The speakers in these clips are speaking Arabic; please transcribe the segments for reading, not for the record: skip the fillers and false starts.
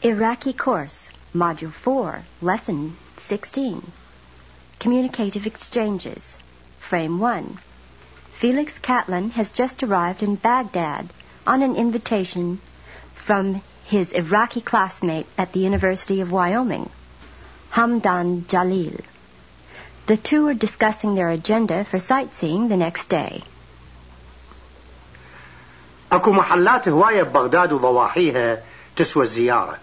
Iraqi Course, Module 4, Lesson 16. Communicative Exchanges. Frame 1. Felix Catlin has just arrived in Baghdad on an invitation from his Iraqi classmate at the University of Wyoming, Hamdan Jalil. The two are discussing their agenda for sightseeing the next day. أكو محلات هواية ببغداد وضواحيها تسوى الزيارة.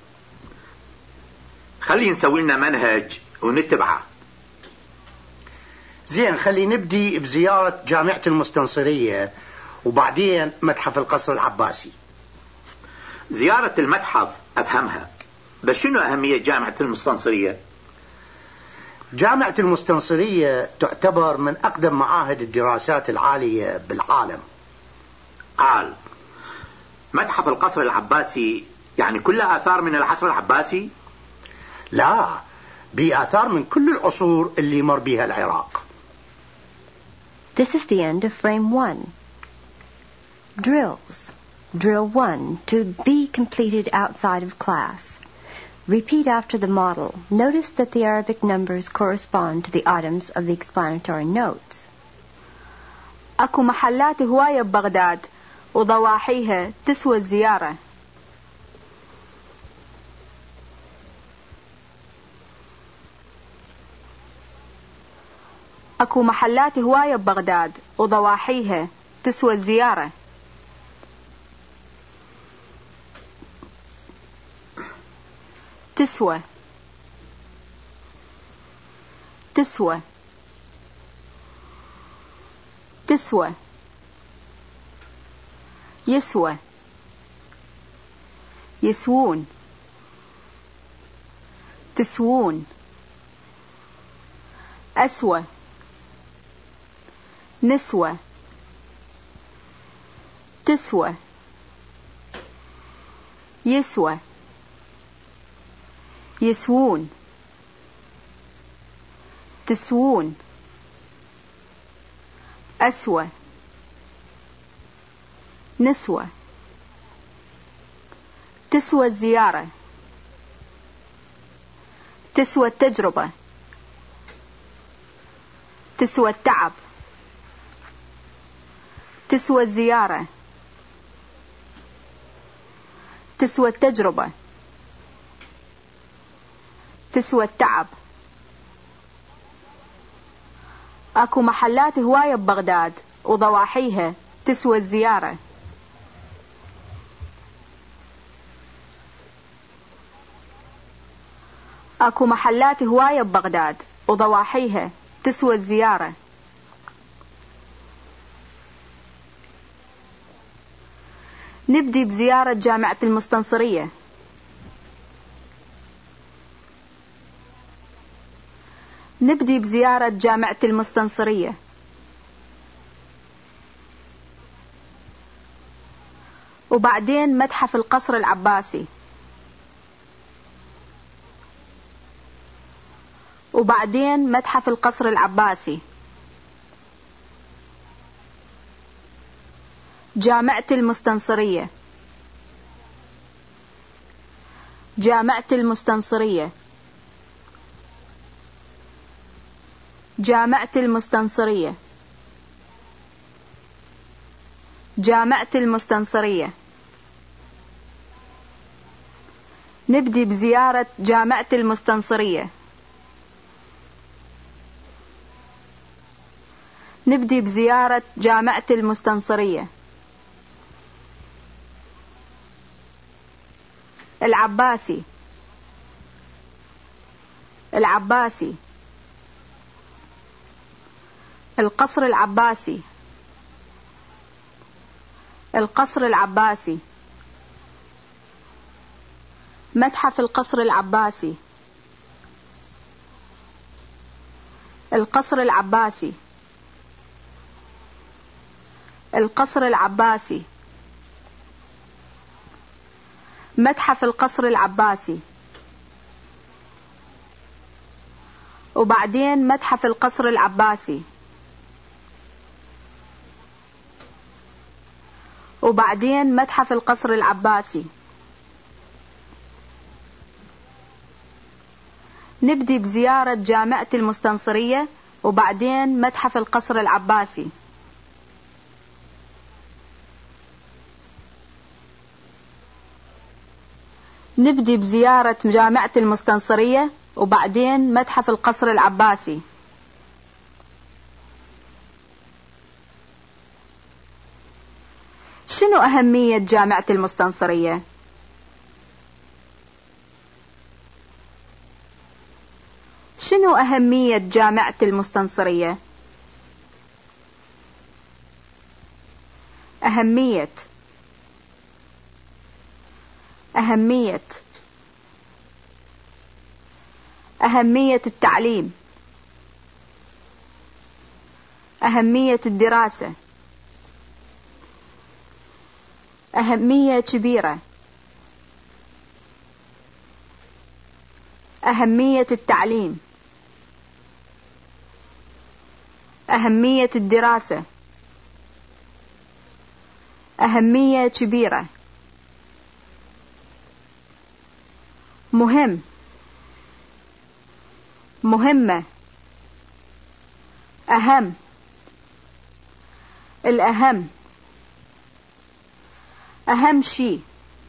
خلي نسوي لنا منهج ونتبعه. زين، خلي نبدي بزيارة جامعة المستنصرية وبعدين متحف القصر العباسي. زيارة المتحف أفهمها، بس شنو أهمية جامعة المستنصرية؟ جامعة المستنصرية تعتبر من أقدم معاهد الدراسات العالية بالعالم. قال متحف القصر العباسي يعني كلها آثار من العصر العباسي؟ لا، بآثار من كل العصور اللي مر بها العراق. This is the end of frame 1. Drills. Drill 1 to be completed outside of class. Repeat after the model. Notice that the Arabic numbers correspond to the items of the explanatory notes. أكو محلات هواية ببغداد وضواحيها تسوى الزيارة. أكو محلات هواية ببغداد وضواحيها تسوى الزيارة. تسوى تسوى تسوى يسوى يسوون تسوون أسوى نسوى تسوى يسوى يسوون تسوون أسوى نسوى تسوى الزيارة تسوى التجربة تسوى التعب تسوى الزيارة تسوى التجربة تسوى التعب. أكو محلات هواية ببغداد وضواحيها تسوى الزيارة. أكو محلات هواية ببغداد وضواحيها تسوى الزيارة. نبدي بزيارة جامعة المستنصرية. نبدي بزيارة جامعة المستنصرية. وبعدين متحف القصر العباسي. وبعدين متحف القصر العباسي. جامعة المستنصرية. جامعة المستنصرية. جامعة المستنصرية. جامعة المستنصرية. نبدي بزيارة جامعة المستنصرية. نبدي بزيارة جامعة المستنصرية. العباسي. العباسي. القصر العباسي. القصر العباسي. متحف القصر العباسي. القصر العباسي. القصر العباسي. متحف القصر العباسي. وبعدين متحف القصر العباسي. وبعدين متحف القصر العباسي. نبدي بزيارة جامعة المستنصرية وبعدين متحف القصر العباسي. نبدي بزيارة جامعة المستنصرية وبعدين متحف القصر العباسي. شنو أهمية جامعة المستنصرية؟ شنو أهمية جامعة المستنصرية؟ أهمية التعليم، أهمية الدراسة، أهمية كبيرة، أهمية التعليم، أهمية الدراسة، أهمية كبيرة. مهم، مهمة، أهم، الأهم، أهم شيء،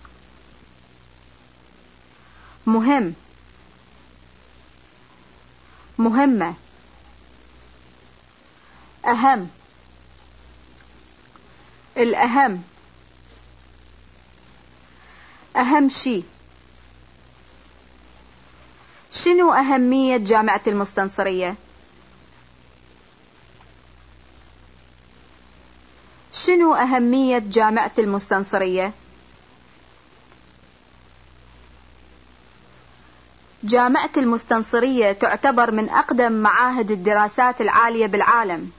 مهم، مهمة، أهم، الأهم، أهم شيء. شنو أهمية جامعة المستنصرية؟ شنو أهمية جامعة المستنصرية؟ جامعة المستنصرية تعتبر من أقدم معاهد الدراسات العالية بالعالم.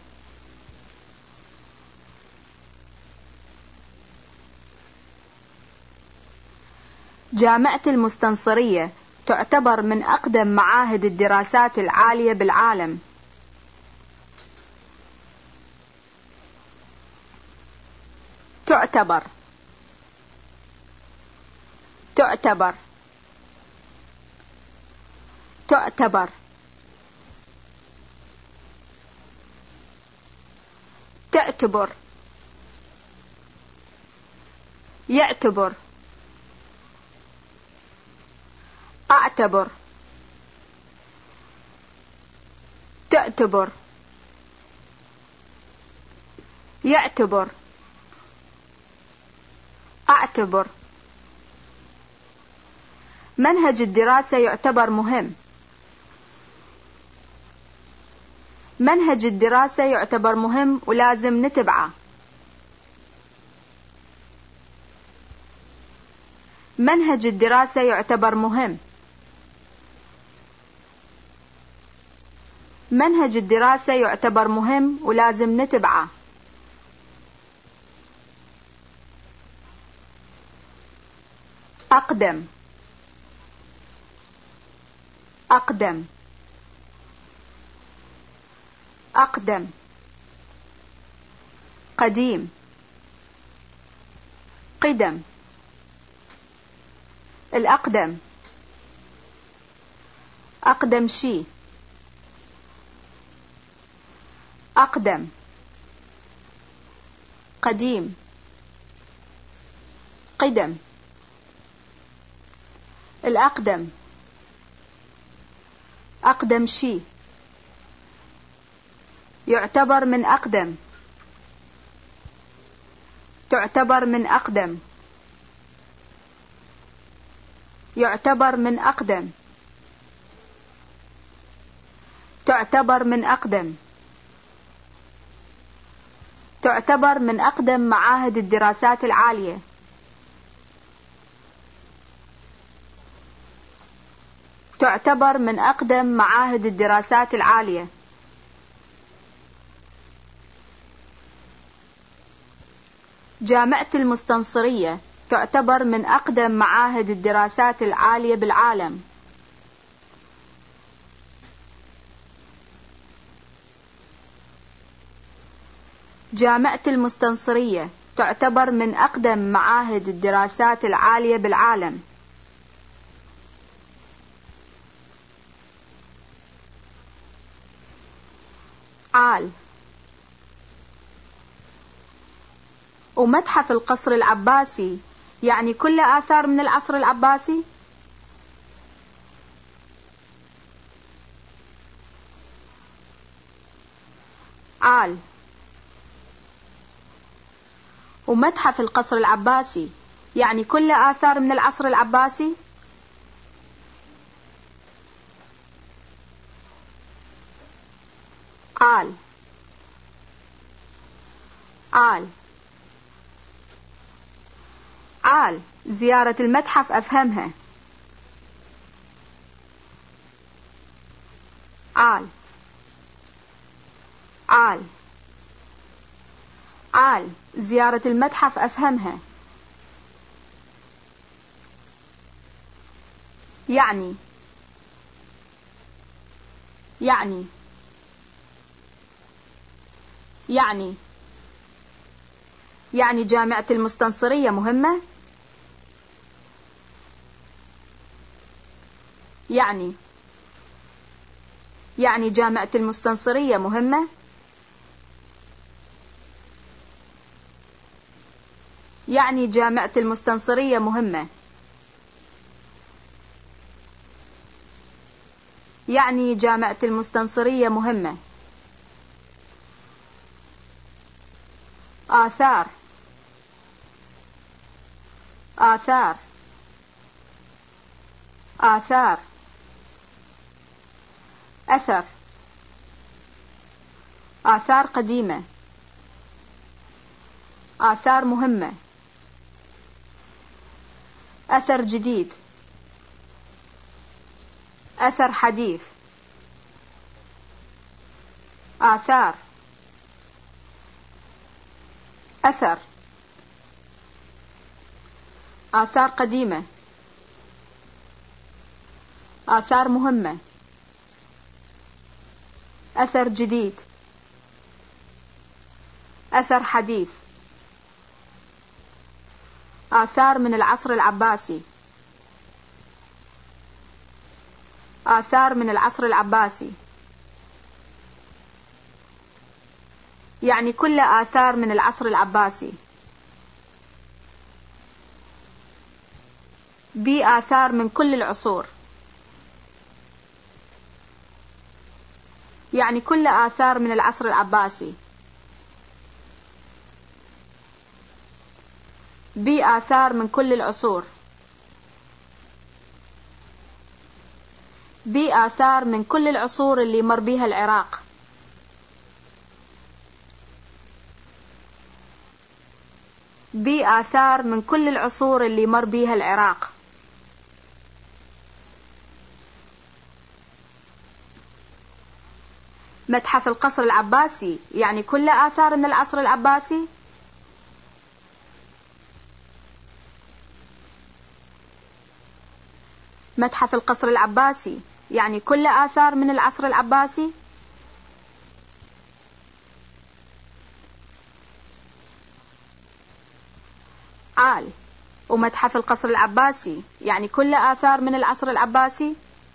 جامعة المستنصرية تعتبر من أقدم معاهد الدراسات العالية بالعالم. تعتبر، تعتبر، تعتبر، تعتبر، يعتبر، أعتبر، تعتبر، يعتبر، أعتبر. منهج الدراسة يعتبر مهم. منهج الدراسة يعتبر مهم ولازم نتبعه. منهج الدراسة يعتبر مهم. منهج الدراسة يعتبر مهم ولازم نتبعه. أقدم، أقدم، أقدم، قديم، قدم، الأقدم، أقدم شيء، أقدم، قديم، قدم، الأقدم، أقدم شيء، يعتبر من أقدم، تعتبر من أقدم، يعتبر من أقدم، تعتبر من أقدم، تعتبر من أقدم معاهد الدراسات العالية. تعتبر من أقدم معاهد الدراسات العالية. جامعة المستنصرية تعتبر من أقدم معاهد الدراسات العالية بالعالم. جامعة المستنصرية تعتبر من أقدم معاهد الدراسات العالية بالعالم. عال. ومتحف القصر العباسي يعني كل آثار من العصر العباسي؟ عال. ومتحف القصر العباسي يعني كل آثار من العصر العباسي؟ عال. عال. عال. زيارة المتحف أفهمها. عال. عال. عال. زيارة المتحف أفهمها. يعني يعني يعني يعني جامعة المستنصرية مهمة؟ يعني جامعة المستنصرية مهمة؟ يعني جامعة المستنصرية مهمة. يعني جامعة المستنصرية مهمة. آثار. آثار. آثار. أثر. آثار قديمة. آثار مهمة. أثر جديد. أثر حديث. آثار. أثر. آثار قديمة. آثار مهمة. أثر جديد. أثر حديث. آثار من العصر العباسي. آثار من العصر العباسي يعني كل آثار من العصر العباسي. بآثار من كل العصور يعني كل آثار من العصر العباسي. بآثار من كل العصور. بآثار من كل العصور اللي مر بيها العراق. بآثار من كل العصور اللي مر بيها العراق. متحف القصر العباسي يعني كل آثار من العصر العباسي. متحف القصر العباسي يعني كل آثار من العصر العباسي. عال. ومتحف القصر العباسي يعني كل آثار من العصر العباسي.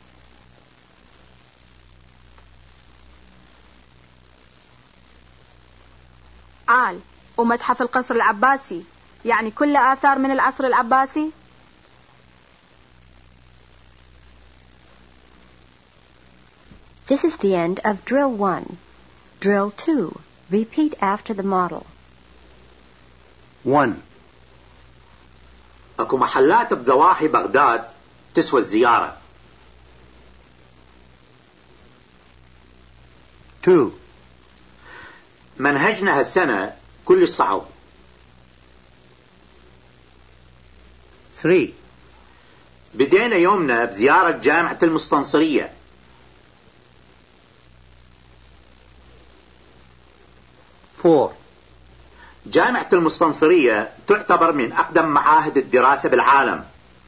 عال. ومتحف القصر العباسي يعني كل آثار من العصر العباسي. This is the end of Drill 1. Drill 2. Repeat after the model. 1. اكو محلات بضواحي بغداد تسوى الزيارة. 2. منهجنا هالسنة كل صعب. 3. بدينا يومنا بزيارة جامعة المستنصرية. 4. جامعة المستنصرية تعتبر من أقدم معاهد الدراسة بالعالم.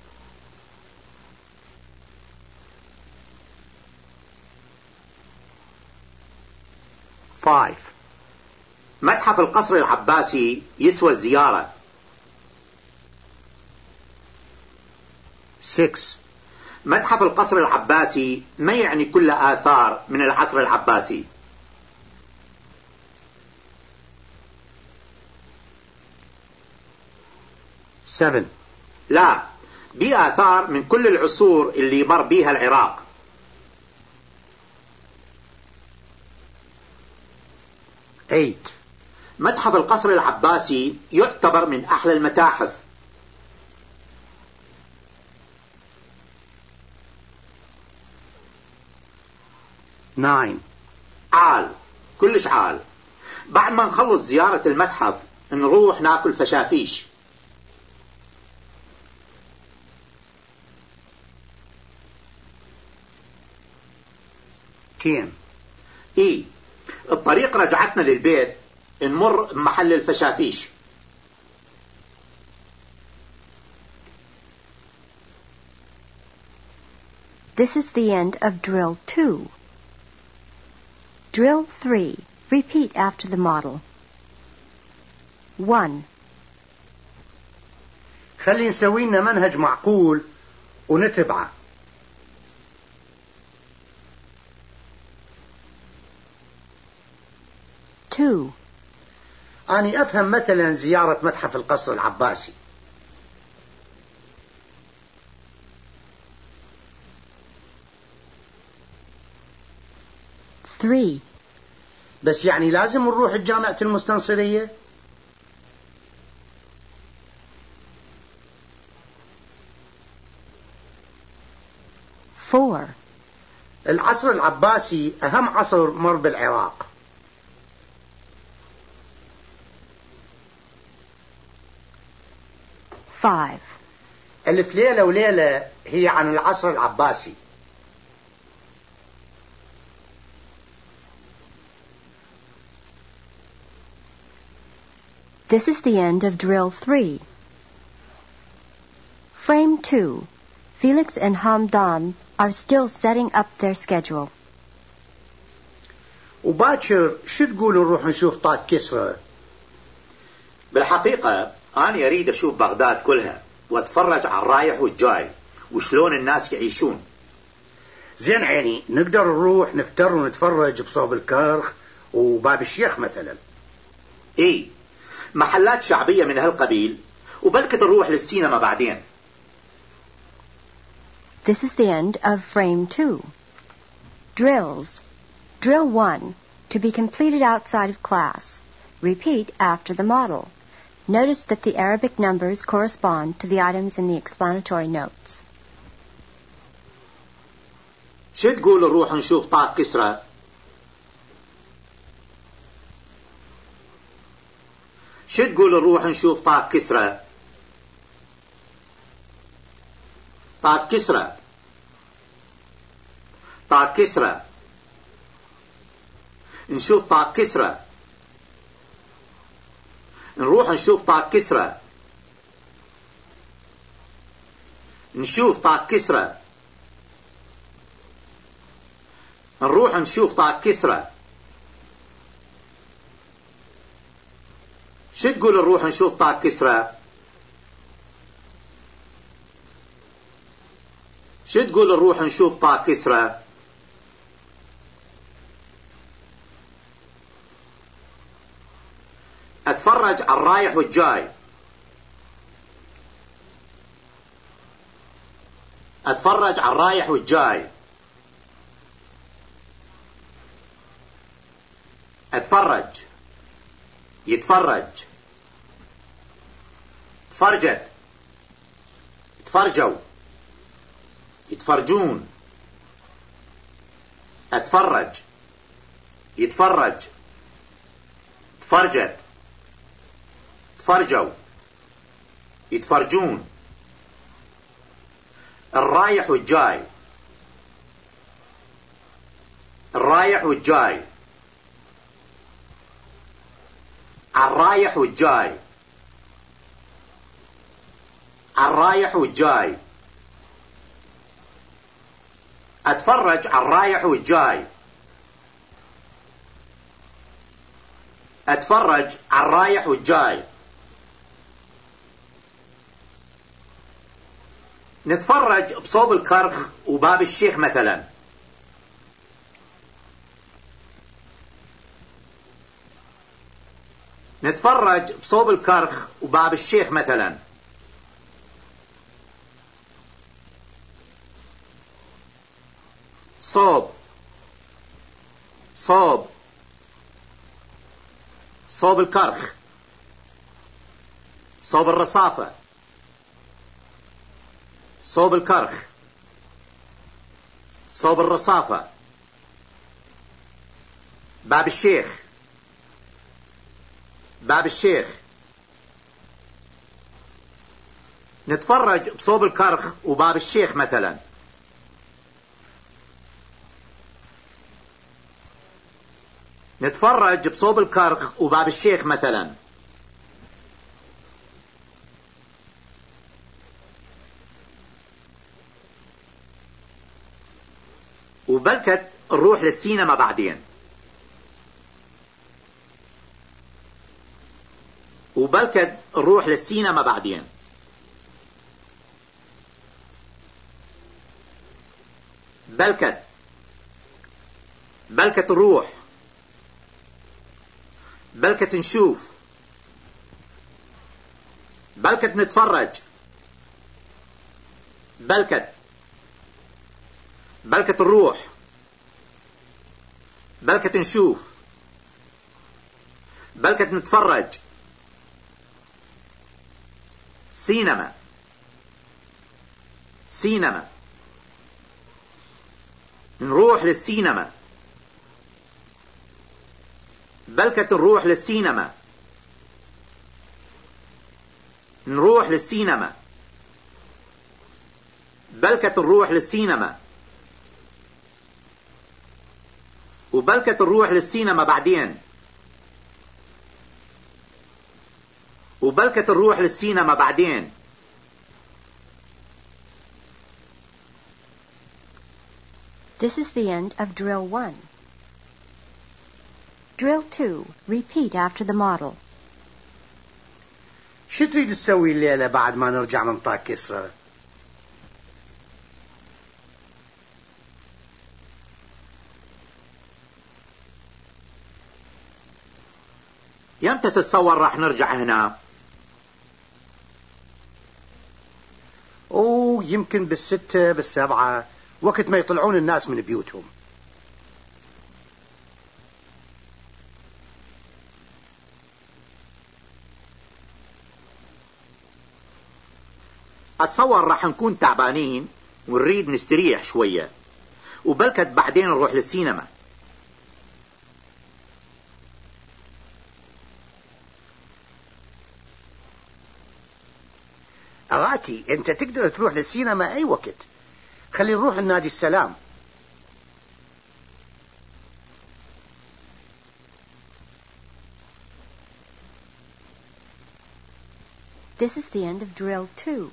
5. متحف القصر العباسي يسوى الزيارة. 6. متحف القصر العباسي ما يعني كل آثار من العصر العباسي. 7. لا، دي آثار من كل العصور اللي مر بيها العراق. 8. متحف القصر العباسي يعتبر من أحلى المتاحف. 9. عال، كلش عال. بعد ما نخلص زيارة المتحف نروح ناكل فشافيش. 10. ايه، الطريق رجعتنا للبيت نمر بمحل الفشافيش. 'This is the end of drill 2. Drill 3. Repeat after the model. 1. خلي نسوي لنا منهج معقول ونتبعه. 2. أني أفهم مثلا زيارة متحف القصر العباسي. 3. بس يعني لازم نروح الجامعة المستنصرية؟ 4. العصر العباسي أهم عصر مر بالعراق. 5. ألف ليلة وليلة هي عن العصر العباسي. 'This is the end of drill 3. Frame 2. Felix and Hamdan are still setting up their schedule. وباكر شو تقولوا نروح نشوف طاق كسرى؟ بالحقيقة أنا أريد أشوف بغداد كلها وأتفرج على الرايح والجاي وشلون الناس يعيشون. زين عيني، نقدر نروح نفتر ونتفرج بصوب الكرخ وباب الشيخ مثلا. إيه، محلات شعبية من هالقبيل، وبلكي نروح للسينما بعدين. This is the end of frame 2. Drills. Drill 1. To be completed outside of class. Repeat after the model. Notice that the Arabic numbers correspond to the items in the explanatory notes. شو تقول نروح نشوف طاق كسرى؟ شو تقول نروح نشوف طاق كسرى؟ طاق كسرى، طاق كسرى، نشوف طاق كسرى، نروح نشوف طاق كسرى، نشوف طاق كسرى، نروح نشوف طاق كسرى. شو تقول نروح نشوف طاق كسرى؟ شو تقول نروح نشوف طاق كسرى؟ اتفرج على الرايح والجاي. اتفرج على الرايح والجاي. اتفرج، يتفرج، تفرجت، تفرجوا، يتفرجون. اتفرج، يتفرج، تفرجت، تفرجوا، يتفرجون. الرايح والجاي. الرايح والجاي. الرايح والجاي. الرايح والجاي. اتفرج على الرايح والجاي. اتفرج على الرايح والجاي. نتفرج بصوب الكرخ وباب الشيخ مثلا. نتفرج بصوب الكرخ وباب الشيخ مثلا. صوب صوب صوب الكرخ صوب الرصافة صوب الكرخ صوب الرصافة باب الشيخ باب الشيخ نتفرج بصوب الكرخ وباب الشيخ مثلا. نتفرج بصوب الكرخ وباب الشيخ مثلا. وبلكت نروح للسينما بعدين. وبلكت نروح للسينما بعدين. بلكت بلكت نروح بلكت نشوف بلكت نتفرج بلكت نروح بلكت نشوف بلكت نتفرج. سينما سينما نروح للسينما. بلكت نروح للسينما. نروح للسينما. بلكت نروح للسينما. وبلكت نروح للسينما بعدين. وبلكت نروح للسينما بعدين. This is the end of Drill 1. Drill 2. Repeat after the model. شو تريد تسوي الليلة بعد ما نرجع من طاق كسرى؟ يمتى تتصور راح نرجع هنا؟ يمكن بالستة بالسبعة، وقت ما يطلعون الناس من بيوتهم. أتصور راح نكون تعبانين ونريد نستريح شوية، وبلكت بعدين نروح للسينما. أغاتي أنت تقدر تروح للسينما أي وقت. خلي نروح لنادي السلام. This is the end of Drill 2.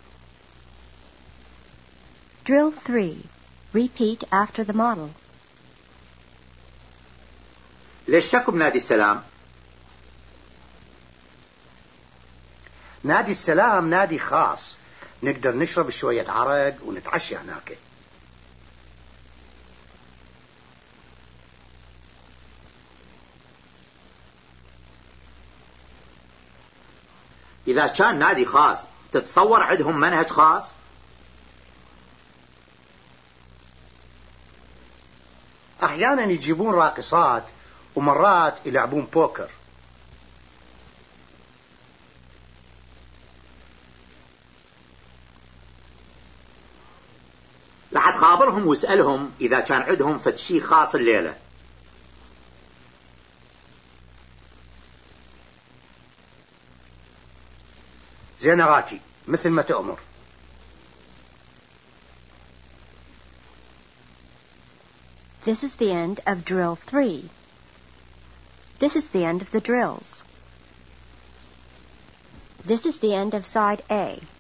Drill 3. Repeat after the model. ليش شكوا بنادي السلام؟ نادي السلام نادي خاص، نقدر نشرب شوية عرق ونتعشى هناك. إذا كان نادي خاص تتصور عندهم منهج خاص؟ أحيانا يجيبون راقصات ومرات يلعبون بوكر. لحد خابرهم واسألهم إذا كان عندهم فد شي خاص الليلة. زين أغاتي، مثل ما تأمر. This is the end of Drill 3. This is the end of the drills. This is the end of Side A.